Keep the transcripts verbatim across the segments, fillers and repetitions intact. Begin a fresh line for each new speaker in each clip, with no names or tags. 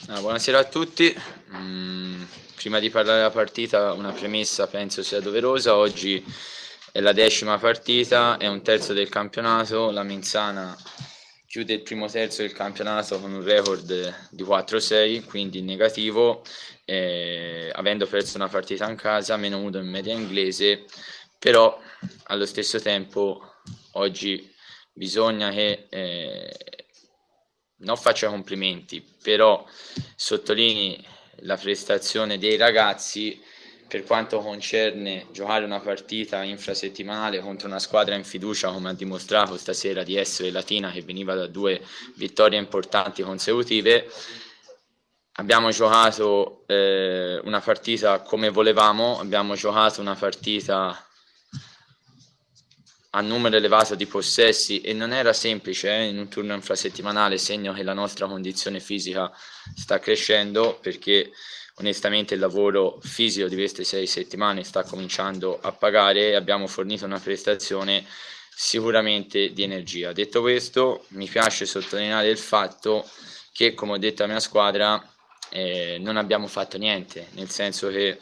Ah, buonasera a tutti. Mm, prima di parlare della partita, una premessa penso sia doverosa. Oggi è la decima partita, è un terzo del campionato. La Menzana chiude il primo terzo del campionato con un record di quattro sei, quindi in negativo, eh, avendo perso una partita in casa, meno uno in media inglese, però allo stesso tempo oggi bisogna che eh, non faccia complimenti, però sottolinei la prestazione dei ragazzi per quanto concerne giocare una partita infrasettimanale contro una squadra in fiducia, come ha dimostrato stasera di essere Latina, che veniva da due vittorie importanti consecutive. Abbiamo giocato eh, una partita come volevamo, abbiamo giocato una partita a numero elevato di possessi e non era semplice eh, in un turno infrasettimanale, segno che la nostra condizione fisica sta crescendo, perché onestamente il lavoro fisico di queste sei settimane sta cominciando a pagare e abbiamo fornito una prestazione sicuramente di energia. Detto questo, mi piace sottolineare il fatto che, come ho detto alla mia squadra, eh, non abbiamo fatto niente, nel senso che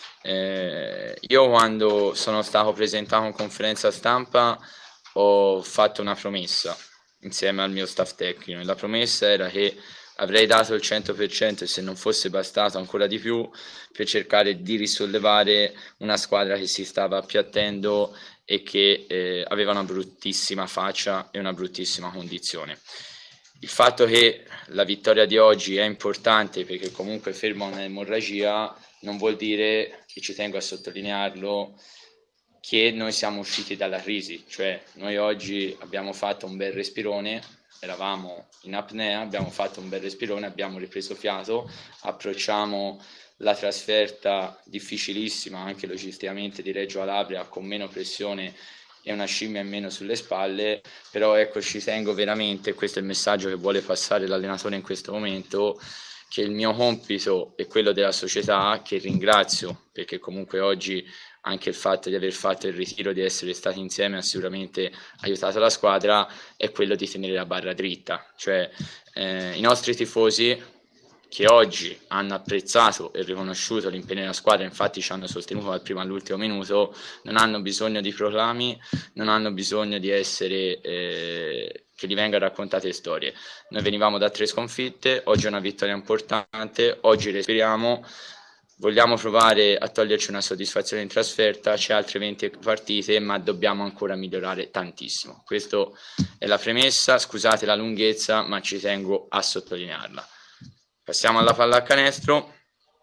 eh, io quando sono stato presentato in conferenza stampa ho fatto una promessa insieme al mio staff tecnico e la promessa era che avrei dato il cento per cento e se non fosse bastato ancora di più per cercare di risollevare una squadra che si stava appiattendo e che eh, aveva una bruttissima faccia e una bruttissima condizione. Il fatto che la vittoria di oggi è importante perché comunque ferma un'emorragia non vuol dire, e ci tengo a sottolinearlo, che noi siamo usciti dalla crisi, cioè noi oggi abbiamo fatto un bel respirone, eravamo in apnea, abbiamo fatto un bel respirone, abbiamo ripreso fiato, approcciamo la trasferta difficilissima anche logisticamente di Reggio Calabria con meno pressione e una scimmia in meno sulle spalle, però ecco ci tengo veramente, questo è il messaggio che vuole passare l'allenatore in questo momento, che il mio compito e quello della società, che ringrazio perché comunque oggi anche il fatto di aver fatto il ritiro, di essere stati insieme ha sicuramente aiutato la squadra, è quello di tenere la barra dritta, cioè eh, i nostri tifosi che oggi hanno apprezzato e riconosciuto l'impegno della squadra, infatti ci hanno sostenuto dal primo all'ultimo minuto, non hanno bisogno di proclami, non hanno bisogno di essere eh, che gli vengano raccontate storie. Noi venivamo da tre sconfitte, oggi è una vittoria importante, oggi respiriamo, vogliamo provare a toglierci una soddisfazione in trasferta, c'è altre venti partite, ma dobbiamo ancora migliorare tantissimo. Questa è la premessa, scusate la lunghezza, ma ci tengo a sottolinearla. Passiamo alla pallacanestro,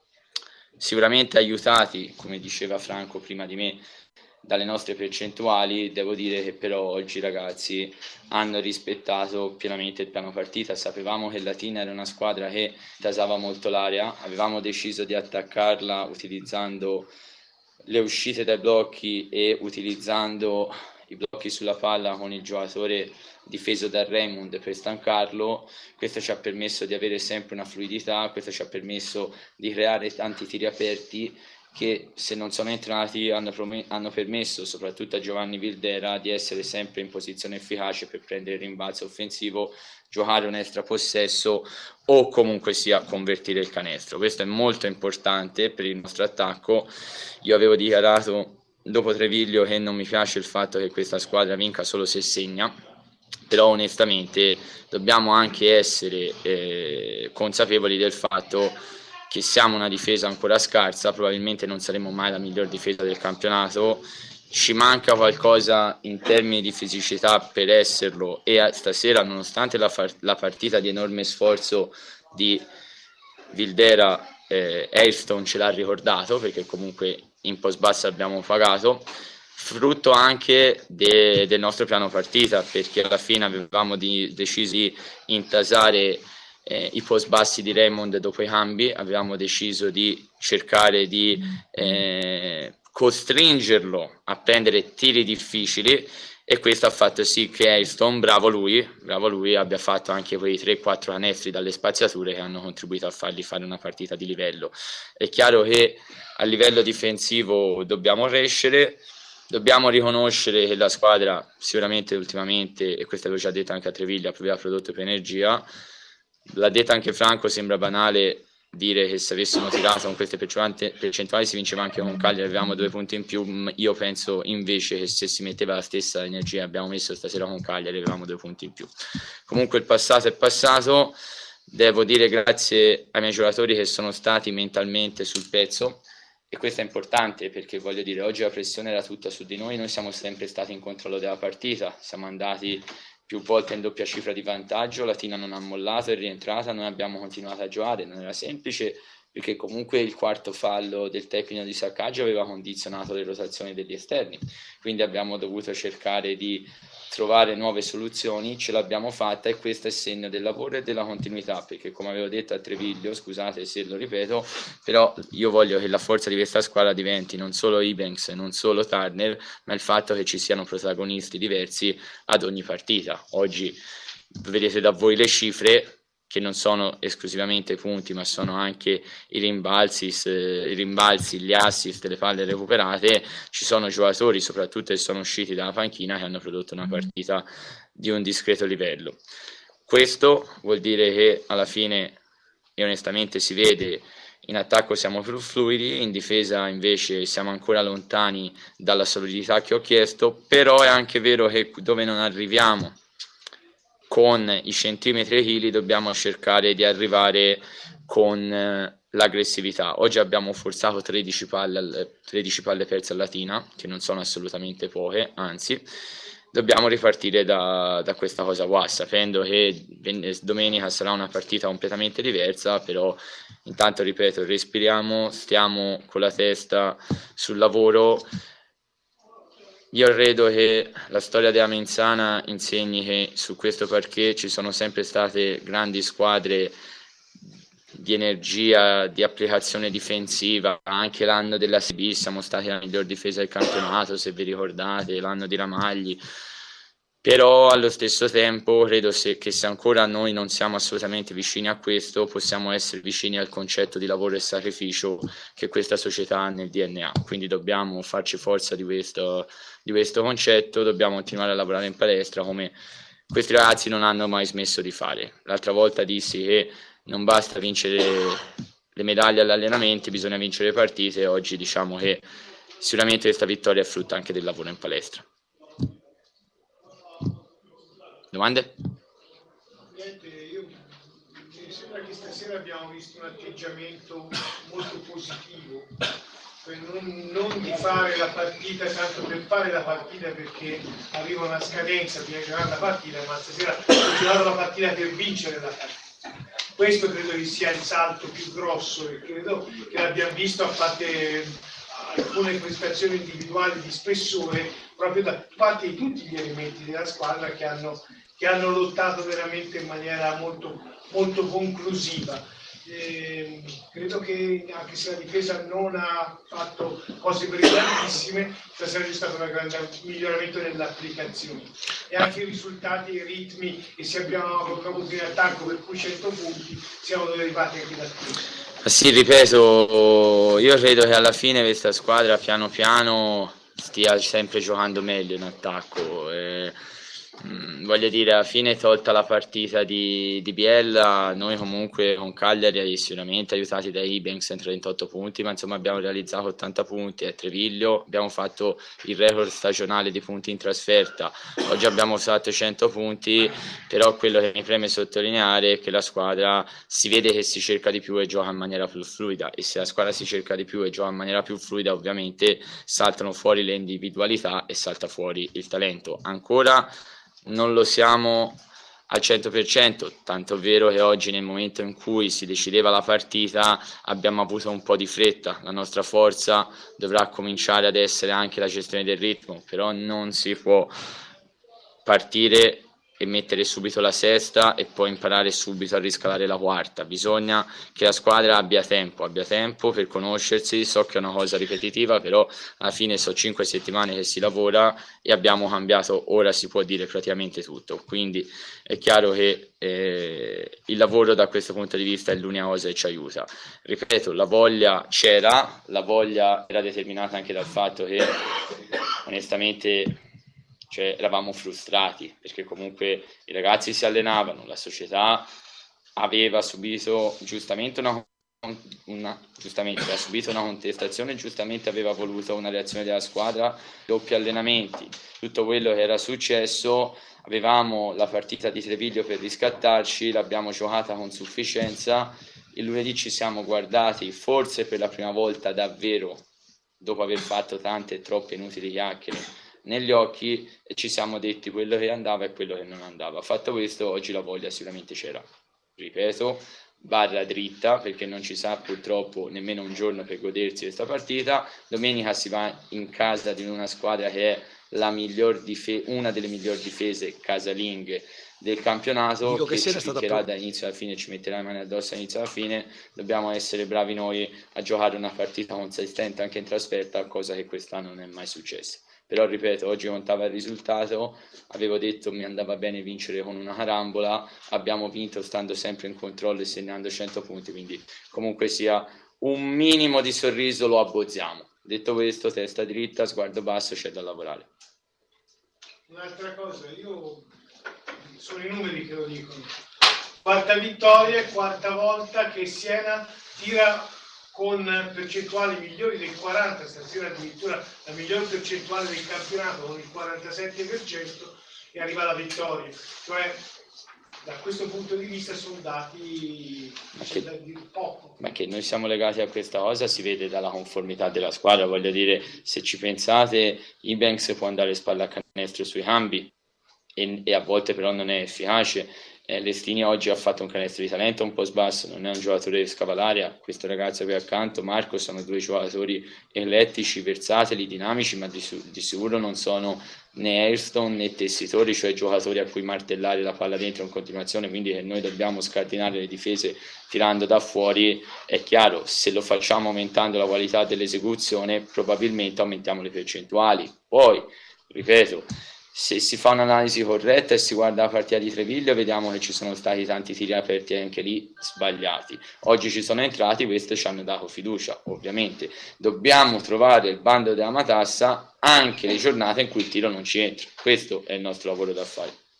sicuramente aiutati, come diceva Franco prima di me, dalle nostre percentuali. Devo dire che però oggi i ragazzi hanno rispettato pienamente il piano partita. Sapevamo che Latina era una squadra che tasava molto l'area, avevamo deciso di attaccarla utilizzando le uscite dai blocchi e utilizzando i blocchi sulla palla con il giocatore difeso da Raymond per stancarlo. Questo ci ha permesso di avere sempre una fluidità, questo ci ha permesso di creare tanti tiri aperti che, se non sono entrati, hanno, prom- hanno permesso soprattutto a Giovanni Vildera di essere sempre in posizione efficace per prendere il rimbalzo offensivo, giocare un extra possesso o comunque sia convertire il canestro. Questo è molto importante per il nostro attacco. Io avevo dichiarato dopo Treviglio che non mi piace il fatto che questa squadra vinca solo se segna, però onestamente dobbiamo anche essere eh, consapevoli del fatto che siamo una difesa ancora scarsa, probabilmente non saremo mai la miglior difesa del campionato, ci manca qualcosa in termini di fisicità per esserlo e stasera, nonostante la, far- la partita di enorme sforzo di Vildera, eh, Ayrton ce l'ha ricordato perché comunque in post basso abbiamo pagato, frutto anche de- del nostro piano partita, perché alla fine avevamo di- deciso di intasare eh, i post bassi di Raymond dopo i cambi, avevamo deciso di cercare di eh, costringerlo a prendere tiri difficili e questo ha fatto sì che Ayrton, bravo lui, bravo lui, abbia fatto anche quei tre quattro canestri dalle spaziature che hanno contribuito a fargli fare una partita di livello. È chiaro che a livello difensivo dobbiamo crescere, dobbiamo riconoscere che la squadra sicuramente ultimamente, e questo l'ho già detto anche a Treviglia, aveva prodotto più energia, l'ha detta anche Franco, sembra banale dire che se avessimo tirato con queste percentuali si vinceva anche con Cagliari, avevamo due punti in più. Io penso invece che se si metteva la stessa energia che abbiamo messo stasera con Cagliari avevamo due punti in più. Comunque il passato è passato, devo dire grazie ai miei giocatori che sono stati mentalmente sul pezzo, e questo è importante perché voglio dire, oggi la pressione era tutta su di noi, noi siamo sempre stati in controllo della partita, siamo andati più volte in doppia cifra di vantaggio, Latina non ha mollato, è rientrata, noi abbiamo continuato a giocare, non era semplice perché comunque il quarto fallo del tecnico di saccaggio aveva condizionato le rotazioni degli esterni, quindi abbiamo dovuto cercare di trovare nuove soluzioni, ce l'abbiamo fatta e questo è segno del lavoro e della continuità, perché come avevo detto a Treviglio, scusate se lo ripeto, però io voglio che la forza di questa squadra diventi non solo Ibanks, non solo Turner, ma il fatto che ci siano protagonisti diversi ad ogni partita. Oggi vedete da voi le cifre, che non sono esclusivamente i punti, ma sono anche i rimbalzi, i rimbalzi, gli assist, le palle recuperate. Ci sono giocatori, soprattutto che sono usciti dalla panchina, che hanno prodotto una partita di un discreto livello. Questo vuol dire che alla fine, e onestamente si vede, in attacco siamo più fluidi, in difesa invece siamo ancora lontani dalla solidità che ho chiesto, però è anche vero che dove non arriviamo con i centimetri e i chili dobbiamo cercare di arrivare con eh, l'aggressività. Oggi abbiamo forzato tredici palle, tredici palle perse a Latina, che non sono assolutamente poche, anzi dobbiamo ripartire da, da questa cosa qua, sapendo che domenica sarà una partita completamente diversa, però intanto ripeto, respiriamo, stiamo con la testa sul lavoro. Io credo che la storia della Menzana insegni che su questo parquet ci sono sempre state grandi squadre di energia, di applicazione difensiva. Anche l'anno della Serie B siamo stati la miglior difesa del campionato, se vi ricordate, l'anno di Ramagli. Però allo stesso tempo credo se, che se ancora noi non siamo assolutamente vicini a questo, possiamo essere vicini al concetto di lavoro e sacrificio che questa società ha nel D N A. Quindi dobbiamo farci forza di questo, di questo concetto, dobbiamo continuare a lavorare in palestra come questi ragazzi non hanno mai smesso di fare. L'altra volta dissi che non basta vincere le medaglie agli allenamenti, bisogna vincere le partite. Oggi diciamo che sicuramente questa vittoria è frutto anche del lavoro in palestra. Domande?
Niente, io mi sembra che stasera abbiamo visto un atteggiamento molto positivo, per non, non di fare la partita tanto per fare la partita perché arriva una scadenza per giocare la partita, ma stasera ho giocato la partita per vincere la partita. Questo credo che sia il salto più grosso e credo che l'abbiamo visto, a parte alcune prestazioni individuali di spessore, proprio da parte di tutti gli elementi della squadra che hanno, che hanno lottato veramente in maniera molto, molto conclusiva. Eh, credo che anche se la difesa non ha fatto cose brillantissime, stasera c'è stato un grande miglioramento nell'applicazione e anche i risultati e i ritmi che se abbiamo avuto in attacco per cui cento punti siamo arrivati anche da qui.
Sì, ripeto, io credo che alla fine questa squadra piano piano stia sempre giocando meglio in attacco. E, mh, voglio dire, alla fine, tolta la partita di, di Biella, noi comunque con Cagliari sicuramente aiutati da Ibanks in trentotto punti, ma insomma abbiamo realizzato ottanta punti a Treviglio, abbiamo fatto il record stagionale di punti in trasferta, oggi abbiamo fatto cento punti, però quello che mi preme sottolineare è che la squadra si vede che si cerca di più e gioca in maniera più fluida, e se la squadra si cerca di più e gioca in maniera più fluida ovviamente saltano fuori le individualità e salta fuori il talento. Ancora non lo siamo al cento per cento, tanto vero che oggi nel momento in cui si decideva la partita abbiamo avuto un po' di fretta, la nostra forza dovrà cominciare ad essere anche la gestione del ritmo, però non si può partire e mettere subito la sesta e poi imparare subito a riscalare la quarta. Bisogna che la squadra abbia tempo, abbia tempo per conoscersi. So che è una cosa ripetitiva, però alla fine sono cinque settimane che si lavora e abbiamo cambiato, ora si può dire, praticamente tutto. Quindi è chiaro che eh, il lavoro da questo punto di vista è l'unica cosa che ci aiuta. Ripeto, la voglia c'era, la voglia era determinata anche dal fatto che onestamente cioè eravamo frustrati perché comunque i ragazzi si allenavano, la società aveva subito giustamente una, una, giustamente, aveva subito una contestazione, giustamente aveva voluto una reazione della squadra, doppi allenamenti, tutto quello che era successo. Avevamo la partita di Treviglio per riscattarci, l'abbiamo giocata con sufficienza. Il lunedì ci siamo guardati forse per la prima volta davvero, dopo aver fatto tante e troppe inutili chiacchiere, negli occhi, e ci siamo detti quello che andava e quello che non andava. Fatto questo, oggi la voglia sicuramente c'era, ripeto, barra dritta, perché non ci sa purtroppo nemmeno un giorno per godersi questa partita. Domenica si va in casa di una squadra che è la miglior dife- una delle migliori difese casalinghe del campionato. Dico che, che ci picchierà da inizio alla fine, ci metterà le mani addosso all'inizio alla fine. Dobbiamo essere bravi noi a giocare una partita consistente anche in trasferta, cosa che quest'anno non è mai successa. Però ripeto, oggi contava il risultato, avevo detto mi andava bene vincere con una carambola, abbiamo vinto stando sempre in controllo e segnando cento punti, quindi comunque sia un minimo di sorriso lo abbozziamo. Detto questo, testa dritta, sguardo basso, c'è da lavorare.
Un'altra cosa, io sono i numeri che lo dicono. Quarta vittoria, quarta volta che Siena tira con percentuali migliori del quaranta, stasera addirittura la miglior percentuale del campionato con il quarantasette per cento e arriva alla vittoria. Cioè, da questo punto di vista sono dati che, da dire poco.
Ma che noi siamo legati a questa cosa si vede dalla conformità della squadra, voglio dire, se ci pensate, Ibanks può andare spalla a canestro sui cambi e, e a volte però non è efficace. Eh, Lestini oggi ha fatto un canestro di talento un po' sbasso, non è un giocatore che scava l'aria. Questo ragazzo qui accanto, Marco, sono due giocatori eclettici, versatili, dinamici, ma di, su- di sicuro non sono né Airstone né tessitori, cioè giocatori a cui martellare la palla dentro in continuazione, quindi che noi dobbiamo scardinare le difese tirando da fuori. È chiaro, se lo facciamo aumentando la qualità dell'esecuzione probabilmente aumentiamo le percentuali. Poi, ripeto, se si fa un'analisi corretta e si guarda la partita di Treviglio, vediamo che ci sono stati tanti tiri aperti anche lì sbagliati. Oggi ci sono entrati, questo ci hanno dato fiducia. Ovviamente dobbiamo trovare il bando della matassa anche le giornate in cui il tiro non ci entra. Questo è il nostro lavoro da fare.